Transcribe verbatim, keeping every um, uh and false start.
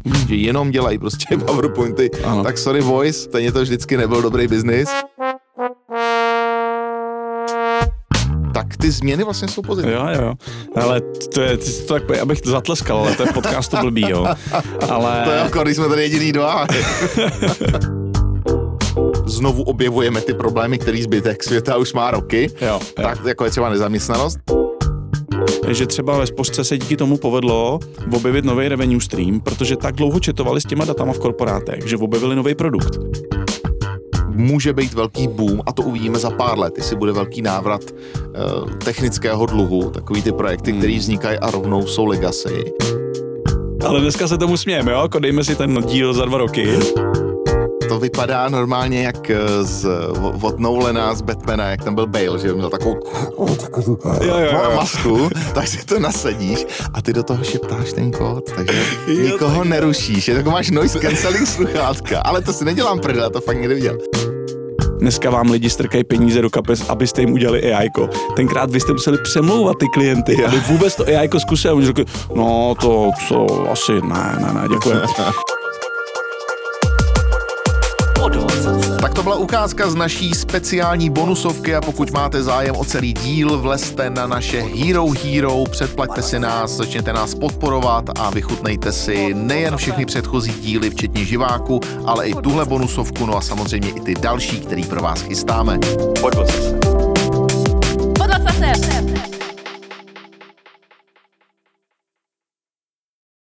hmm. že jenom dělají prostě PowerPointy, ano. tak sorry boys, stejně to vždycky nebyl dobrý biznis. Tak ty změny vlastně jsou pozitivní. Jo, jo, ale to je, ty to tak, abych to zatleskal, ale to je v podcastu blbý, jo. Ale... To je jako, když jsme tady jediný dva. Znovu objevujeme ty problémy, který zbytek světa už má roky, jo, jo. tak jako je třeba nezaměstnanost. Že třeba ve spořce se díky tomu povedlo objevit nový revenue stream, protože tak dlouho četovali s těma datama v korporátech, že objevili nový produkt. Může být velký boom a to uvidíme za pár let, jestli bude velký návrat uh, technického dluhu, takový ty projekty, hmm. které vznikají a rovnou jsou legacy. Ale dneska se tomu smějeme, jo? Jako dejme si ten díl za dva roky. To vypadá normálně jak z, od Nolana z Batmana, jak tam byl Bale, že měl takovou, takovou jo, jo, jo. masku, tak si to nasadíš a ty do toho šeptáš ten kód, takže jo, nikoho tak... nerušíš. Je tak máš noise cancelling sluchátka, ale to si nedělám prdel, to fakt někdy viděl. Dneska vám lidi strkají peníze do kapes, abyste jim udělali á í ko. Tenkrát vy jste museli přemlouvat ty klienty, aby vůbec to á í ko zkusili. Oni řekli, no to, to asi ne, ne, ne, děkuji. Tak to byla ukázka z naší speciální bonusovky a pokud máte zájem o celý díl, vlezte na naše Hero Hero, předplaťte si nás, začněte nás podporovat a vychutnejte si nejen všechny předchozí díly, včetně živáku, ale i tuhle bonusovku, no a samozřejmě i ty další, který pro vás chystáme.